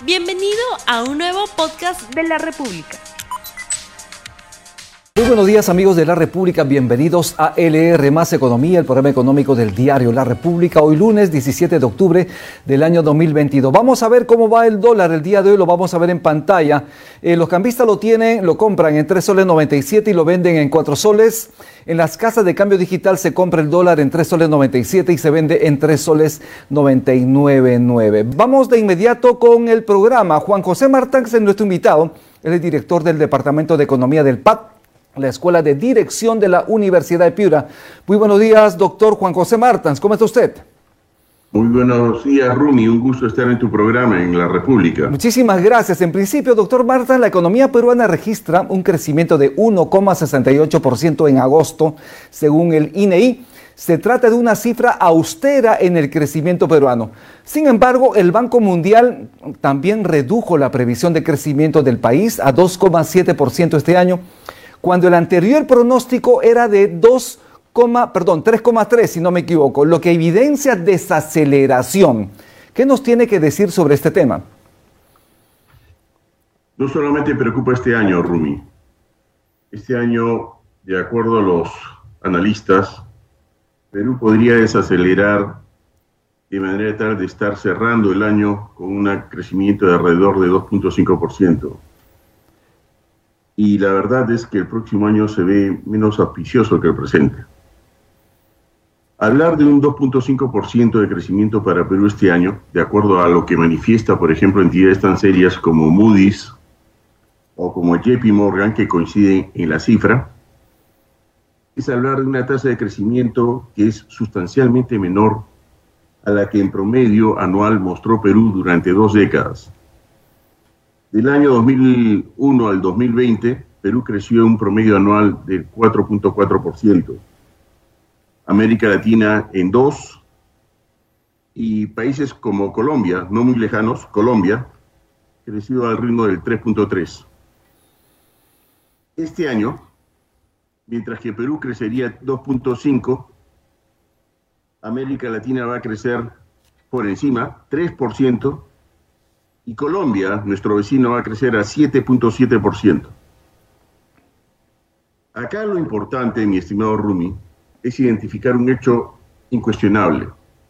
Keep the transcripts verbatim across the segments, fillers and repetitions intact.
Bienvenido a un nuevo podcast de La República. Muy buenos días, amigos de La República, bienvenidos a L R más Economía, el programa económico del diario La República. Hoy lunes diecisiete de octubre del año dos mil veintidós. Vamos a ver cómo va el dólar el día de hoy, lo vamos a ver en pantalla. Eh, los cambistas lo tienen, lo compran en tres soles noventa y siete y lo venden en cuatro soles. En las casas de cambio digital se compra el dólar en tres soles noventa y siete y se vende en tres soles noventa y nueve nueve. Vamos de inmediato con el programa. Juan José Martans es nuestro invitado, él es director del Departamento de Economía del P A D, la Escuela de Dirección de la Universidad de Piura. Muy buenos días, doctor Juan José Martans. ¿Cómo está usted? Muy buenos días, Rumi. Un gusto estar en tu programa en La República. Muchísimas gracias. En principio, doctor Martans, la economía peruana registra un crecimiento de uno coma sesenta y ocho por ciento en agosto, según el I N E I. Se trata de una cifra austera en el crecimiento peruano. Sin embargo, el Banco Mundial también redujo la previsión de crecimiento del país a dos coma siete por ciento este año, cuando el anterior pronóstico era de dos, perdón, tres coma tres, si no me equivoco, lo que evidencia desaceleración. ¿Qué nos tiene que decir sobre este tema? No solamente preocupa este año, Rumi. Este año, de acuerdo a los analistas, Perú podría desacelerar de manera tal de estar cerrando el año con un crecimiento de alrededor de dos punto cinco por ciento. Y la verdad es que el próximo año se ve menos auspicioso que el presente. Hablar de un dos punto cinco por ciento de crecimiento para Perú este año, de acuerdo a lo que manifiesta, por ejemplo, entidades tan serias como Moody's o como J P Morgan, que coinciden en la cifra, es hablar de una tasa de crecimiento que es sustancialmente menor a la que en promedio anual mostró Perú durante dos décadas. Del año dos mil uno al dos mil veinte, Perú creció en un promedio anual del cuatro punto cuatro por ciento. América Latina en dos por ciento y países como Colombia, no muy lejanos, Colombia, creció al ritmo del tres punto tres por ciento. Este año, mientras que Perú crecería dos punto cinco por ciento, América Latina va a crecer por encima, tres por ciento, y Colombia, nuestro vecino, va a crecer a siete punto siete por ciento. Acá lo importante, mi estimado Rumi, es identificar un hecho incuestionable.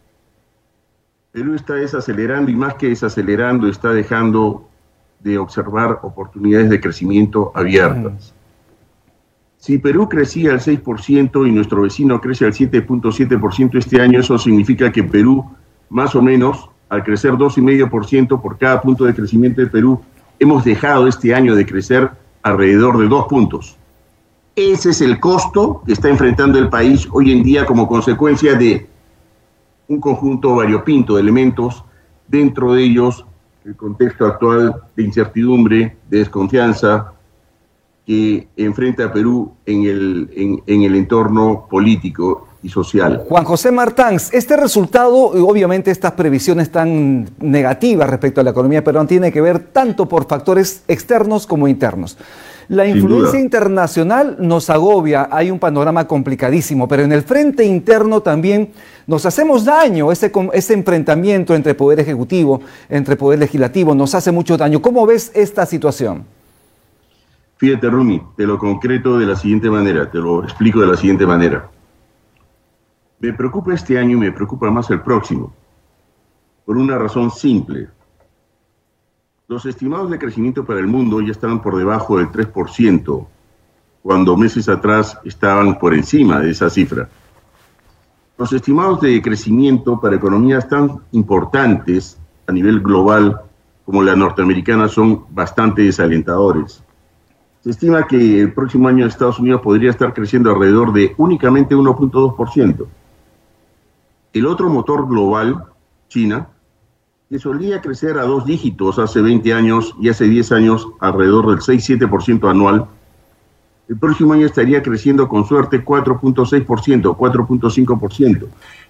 Perú está desacelerando y más que desacelerando, está dejando de observar oportunidades de crecimiento abiertas. Si Perú crecía al seis por ciento y nuestro vecino crece al siete punto siete por ciento este año, eso significa que Perú, más o menos, al crecer dos coma cinco por ciento por cada punto de crecimiento de Perú, hemos dejado este año de crecer alrededor de dos puntos. Ese es el costo que está enfrentando el país hoy en día como consecuencia de un conjunto variopinto de elementos, dentro de ellos el contexto actual de incertidumbre, de desconfianza que enfrenta a Perú en el, en, en el entorno político y social. Juan José Martans, este resultado, obviamente estas previsiones tan negativas respecto a la economía peruana, tiene que ver tanto por factores externos como internos. La influencia internacional nos agobia, hay un panorama complicadísimo, pero en el frente interno también nos hacemos daño, ese, ese enfrentamiento entre poder ejecutivo, entre poder legislativo, nos hace mucho daño. ¿Cómo ves esta situación? Fíjate, Rumi, te lo concreto de la siguiente manera, te lo explico de la siguiente manera. Me preocupa este año y me preocupa más el próximo, por una razón simple. Los estimados de crecimiento para el mundo ya estaban por debajo del tres por ciento, cuando meses atrás estaban por encima de esa cifra. Los estimados de crecimiento para economías tan importantes a nivel global como la norteamericana son bastante desalentadores. Se estima que el próximo año Estados Unidos podría estar creciendo alrededor de únicamente uno punto dos por ciento. El otro motor global, China, que solía crecer a dos dígitos hace veinte años y hace diez años alrededor del seis a siete por ciento anual, el próximo año estaría creciendo con suerte cuatro punto seis por ciento, cuatro punto cinco por ciento.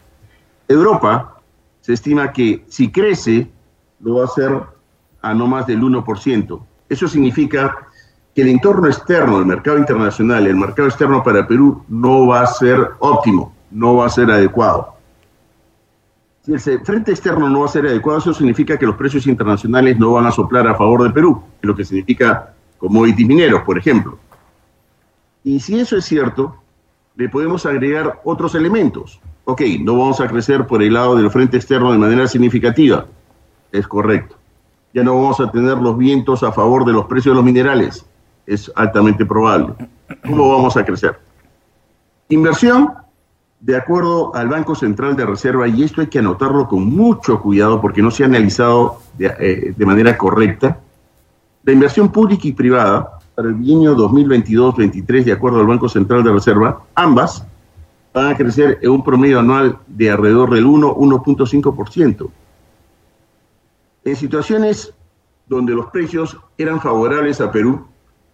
Europa se estima que si crece, lo va a hacer a no más del uno por ciento. Eso significa que el entorno externo, el mercado internacional, el mercado externo para Perú no va a ser óptimo, no va a ser adecuado. Si el frente externo no va a ser adecuado, eso significa que los precios internacionales no van a soplar a favor de Perú, lo que significa commodities mineros, por ejemplo. Y si eso es cierto, le podemos agregar otros elementos. Ok, no vamos a crecer por el lado del frente externo de manera significativa. Es correcto. Ya no vamos a tener los vientos a favor de los precios de los minerales. Es altamente probable. ¿Cómo vamos a crecer? Inversión, de acuerdo al Banco Central de Reserva, y esto hay que anotarlo con mucho cuidado porque no se ha analizado de, eh, de manera correcta, la inversión pública y privada para el bienio dos mil veintidós veintitrés, de acuerdo al Banco Central de Reserva, ambas van a crecer en un promedio anual de alrededor del uno a uno punto cinco por ciento. En situaciones donde los precios eran favorables a Perú,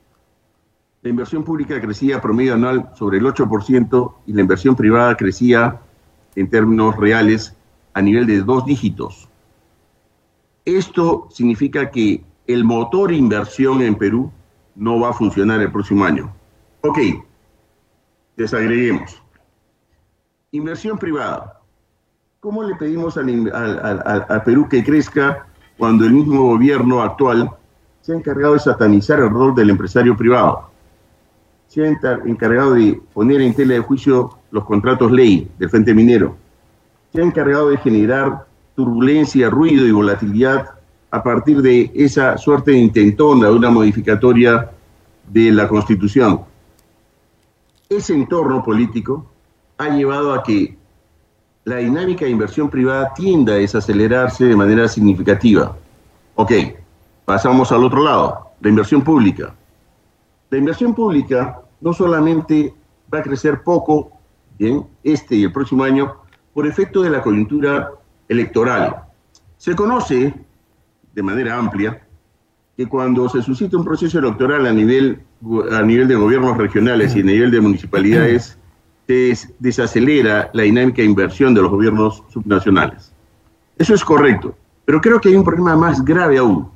la inversión pública crecía a promedio anual sobre el ocho por ciento y la inversión privada crecía en términos reales a nivel de dos dígitos. Esto significa que el motor inversión en Perú no va a funcionar el próximo año. Ok, desagreguemos. Inversión privada. ¿Cómo le pedimos al, al, al, al Perú que crezca cuando el mismo gobierno actual se ha encargado de satanizar el rol del empresario privado? Se ha encargado de poner en tela de juicio los contratos ley del Frente Minero. Se ha encargado de generar turbulencia, ruido y volatilidad a partir de esa suerte de intentona de una modificatoria de la Constitución. Ese entorno político ha llevado a que la dinámica de inversión privada tienda a desacelerarse de manera significativa. Ok, pasamos al otro lado, la inversión pública. La inversión pública no solamente va a crecer poco, bien, este y el próximo año, por efecto de la coyuntura electoral. Se conoce de manera amplia que cuando se suscita un proceso electoral a nivel, a nivel de gobiernos regionales y a nivel de municipalidades, se desacelera la dinámica de inversión de los gobiernos subnacionales. Eso es correcto, pero creo que hay un problema más grave aún.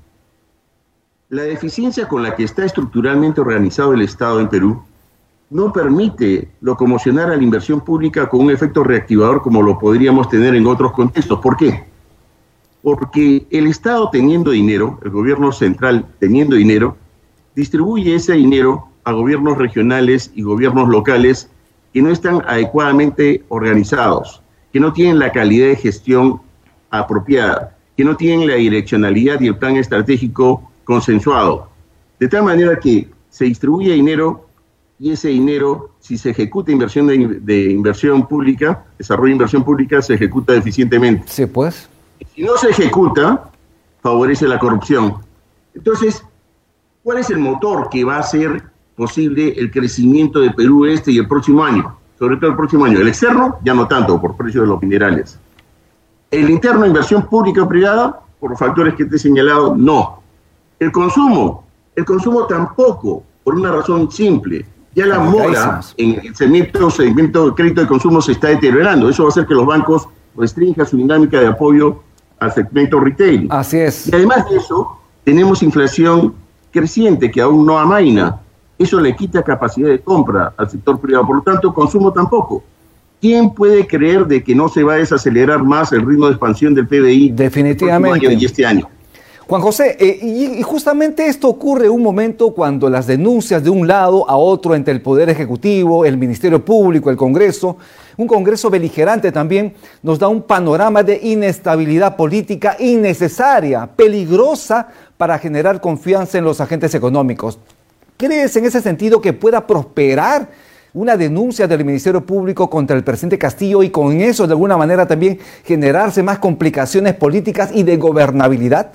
La deficiencia con la que está estructuralmente organizado el Estado en Perú no permite locomocionar a la inversión pública con un efecto reactivador como lo podríamos tener en otros contextos. ¿Por qué? Porque el Estado teniendo dinero, el gobierno central teniendo dinero, distribuye ese dinero a gobiernos regionales y gobiernos locales que no están adecuadamente organizados, que no tienen la calidad de gestión apropiada, que no tienen la direccionalidad y el plan estratégico consensuado. De tal manera que se distribuye dinero y ese dinero, si se ejecuta inversión de, de inversión pública, desarrollo de inversión pública, se ejecuta deficientemente. Sí, pues. Si no se ejecuta, favorece la corrupción. Entonces, ¿cuál es el motor que va a hacer posible el crecimiento de Perú este y el próximo año? Sobre todo el próximo año. El externo, ya no tanto, por precio de los minerales. El interno, inversión pública o privada, por los factores que te he señalado, no. El consumo, el consumo tampoco, por una razón simple. Ya la mora en el segmento, segmento de crédito de consumo se está deteriorando. Eso va a hacer que los bancos restrinjan su dinámica de apoyo al segmento retail. Así es. Y además de eso, tenemos inflación creciente que aún no amaina. Eso le quita capacidad de compra al sector privado. Por lo tanto, consumo tampoco. ¿Quién puede creer de que no se va a desacelerar más el ritmo de expansión del P B I? Definitivamente. El próximo año y este año. Juan José, eh, y, y justamente esto ocurre en un momento cuando las denuncias de un lado a otro entre el Poder Ejecutivo, el Ministerio Público, el Congreso, un Congreso beligerante también, nos da un panorama de inestabilidad política innecesaria, peligrosa para generar confianza en los agentes económicos. ¿Crees en ese sentido que pueda prosperar una denuncia del Ministerio Público contra el presidente Castillo y con eso de alguna manera también generarse más complicaciones políticas y de gobernabilidad?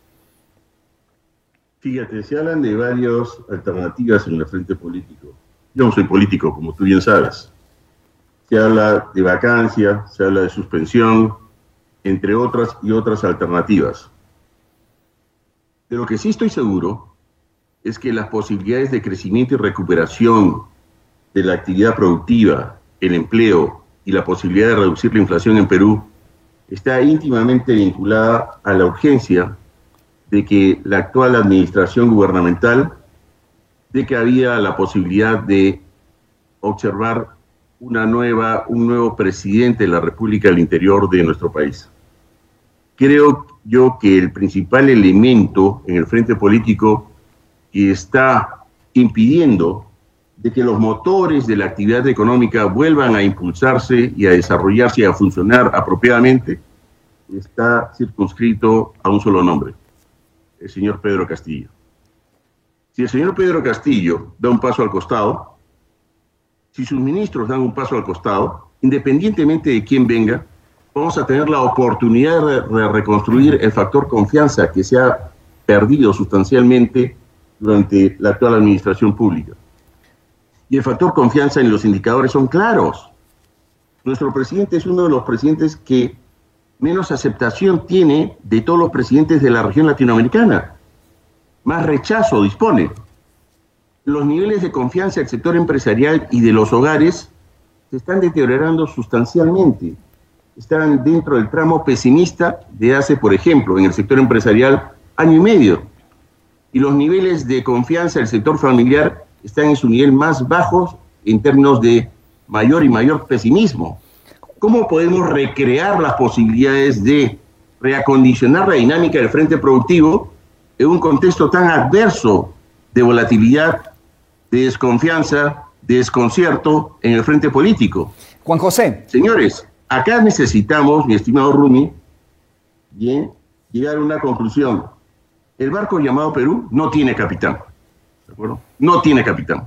Fíjate, se hablan de varias alternativas en el frente político. Yo no soy político, como tú bien sabes. Se habla de vacancia, se habla de suspensión, entre otras y otras alternativas. De lo que sí estoy seguro es que las posibilidades de crecimiento y recuperación de la actividad productiva, el empleo y la posibilidad de reducir la inflación en Perú está íntimamente vinculada a la urgencia de que la actual administración gubernamental, de que había la posibilidad de observar una nueva, un nuevo presidente de la República al interior de nuestro país. Creo yo que el principal elemento en el frente político que está impidiendo de que los motores de la actividad económica vuelvan a impulsarse y a desarrollarse y a funcionar apropiadamente está circunscrito a un solo nombre, el señor Pedro Castillo. Si el señor Pedro Castillo da un paso al costado, si sus ministros dan un paso al costado, independientemente de quién venga, vamos a tener la oportunidad de, de reconstruir el factor confianza que se ha perdido sustancialmente durante la actual administración pública. Y el factor confianza en los indicadores son claros. Nuestro presidente es uno de los presidentes que menos aceptación tiene de todos los presidentes de la región latinoamericana. Más rechazo dispone. Los niveles de confianza del sector empresarial y de los hogares se están deteriorando sustancialmente. Están dentro del tramo pesimista de hace, por ejemplo, en el sector empresarial, año y medio. Y los niveles de confianza del sector familiar están en su nivel más bajo en términos de mayor y mayor pesimismo. ¿Cómo podemos recrear las posibilidades de reacondicionar la dinámica del frente productivo en un contexto tan adverso de volatilidad, de desconfianza, de desconcierto en el frente político? Juan José. Señores, acá necesitamos, mi estimado Rumi, bien, llegar a una conclusión. El barco llamado Perú no tiene capitán, ¿de acuerdo? No tiene capitán.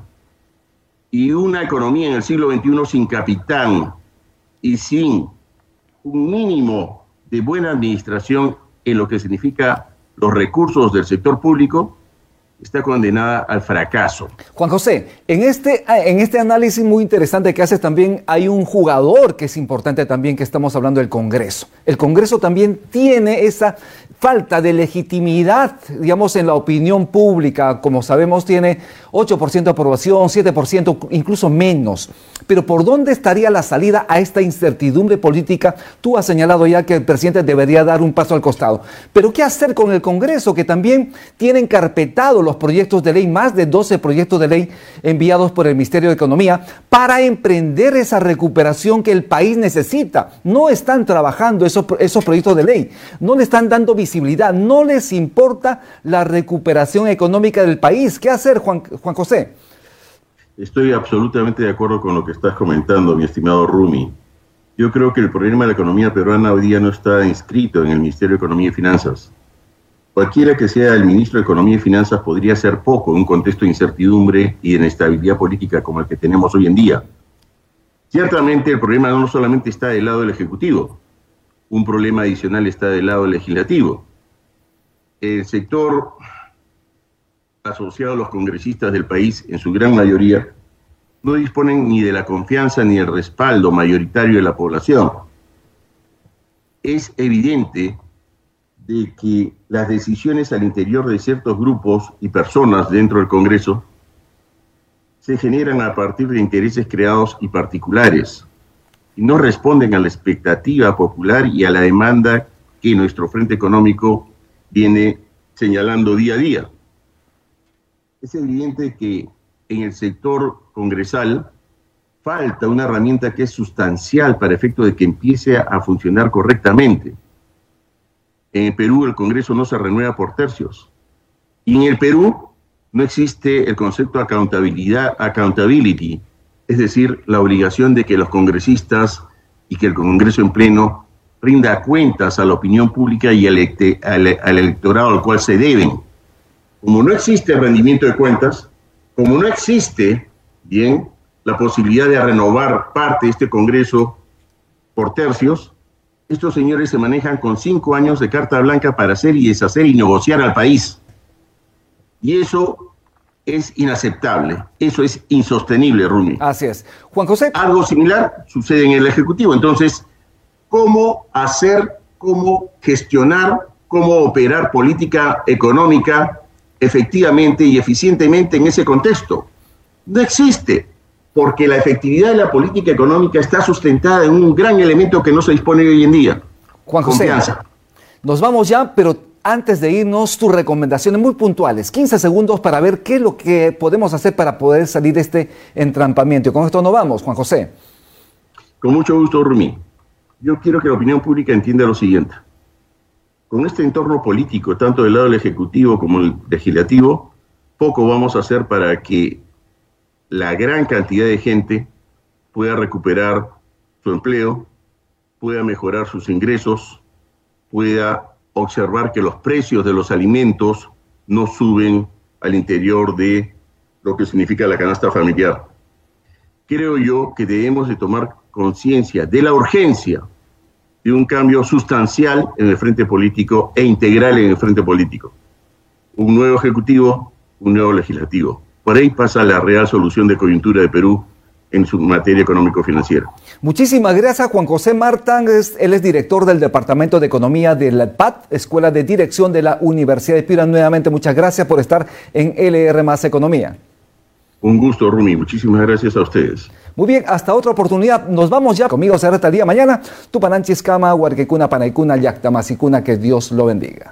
Y una economía en el siglo veintiuno sin capitán y sin un mínimo de buena administración en lo que significa los recursos del sector público, está condenada al fracaso. Juan José, en este, en este análisis muy interesante que haces también hay un jugador que es importante también, que estamos hablando del Congreso. El Congreso también tiene esa falta de legitimidad, digamos, en la opinión pública. Como sabemos, tiene ocho por ciento de aprobación, siete por ciento, incluso menos. Pero ¿por dónde estaría la salida a esta incertidumbre política? Tú has señalado ya que el presidente debería dar un paso al costado. Pero ¿qué hacer con el Congreso, que también tiene encarpetado los proyectos de ley, más de doce proyectos de ley enviados por el Ministerio de Economía, para emprender esa recuperación que el país necesita? No están trabajando esos, esos proyectos de ley, no le están dando visibilidad, no les importa la recuperación económica del país. ¿Qué hacer, Juan, Juan José? Estoy absolutamente de acuerdo con lo que estás comentando, mi estimado Rumi. Yo creo que el problema de la economía peruana hoy día no está inscrito en el Ministerio de Economía y Finanzas. Cualquiera que sea el ministro de Economía y Finanzas podría hacer poco en un contexto de incertidumbre y de inestabilidad política como el que tenemos hoy en día. Ciertamente el problema no solamente está del lado del Ejecutivo, un problema adicional está del lado del Legislativo. El sector asociado a los congresistas del país, en su gran mayoría, no disponen ni de la confianza ni del respaldo mayoritario de la población. Es evidente de que las decisiones al interior de ciertos grupos y personas dentro del Congreso se generan a partir de intereses creados y particulares y no responden a la expectativa popular y a la demanda que nuestro frente económico viene señalando día a día. Es evidente que en el sector congresal falta una herramienta que es sustancial para efecto de que empiece a funcionar correctamente. En el Perú el Congreso no se renueva por tercios. Y en el Perú no existe el concepto de accountabilidad, accountability, es decir, la obligación de que los congresistas y que el Congreso en pleno rinda cuentas a la opinión pública y al, al, al electorado al cual se deben. Como no existe rendimiento de cuentas, como no existe, bien, la posibilidad de renovar parte de este Congreso por tercios, estos señores se manejan con cinco años de carta blanca para hacer y deshacer y negociar al país. Y eso es inaceptable, eso es insostenible, Rumi. Así es. Juan José. Algo similar sucede en el Ejecutivo. Entonces, ¿cómo hacer, cómo gestionar, cómo operar política económica efectivamente y eficientemente en ese contexto? No existe, porque la efectividad de la política económica está sustentada en un gran elemento que no se dispone hoy en día. Juan José, confianza. Nos vamos ya, pero antes de irnos, tus recomendaciones muy puntuales, quince segundos para ver qué es lo que podemos hacer para poder salir de este entrampamiento. Y con esto nos vamos, Juan José. Con mucho gusto, Rumi. Yo quiero que la opinión pública entienda lo siguiente. Con este entorno político, tanto del lado del Ejecutivo como del Legislativo, poco vamos a hacer para que la gran cantidad de gente pueda recuperar su empleo, pueda mejorar sus ingresos, pueda observar que los precios de los alimentos no suben al interior de lo que significa la canasta familiar. Creo yo que debemos de tomar conciencia de la urgencia de un cambio sustancial en el frente político e integral en el frente político. Un nuevo ejecutivo, un nuevo legislativo. Por ahí pasa la real solución de coyuntura de Perú en su materia económico-financiera. Muchísimas gracias, Juan José Martán. Él es director del Departamento de Economía de la P A T, Escuela de Dirección de la Universidad de Piura. Nuevamente, muchas gracias por estar en L R más Economía. Un gusto, Rumi. Muchísimas gracias a ustedes. Muy bien, hasta otra oportunidad. Nos vamos ya. Conmigo será hasta el día de mañana. Tupananchis Kama, Huarquecuna, Panaicuna, Yactamasicuna. Que Dios lo bendiga.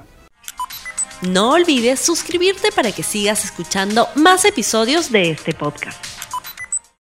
No olvides suscribirte para que sigas escuchando más episodios de este podcast.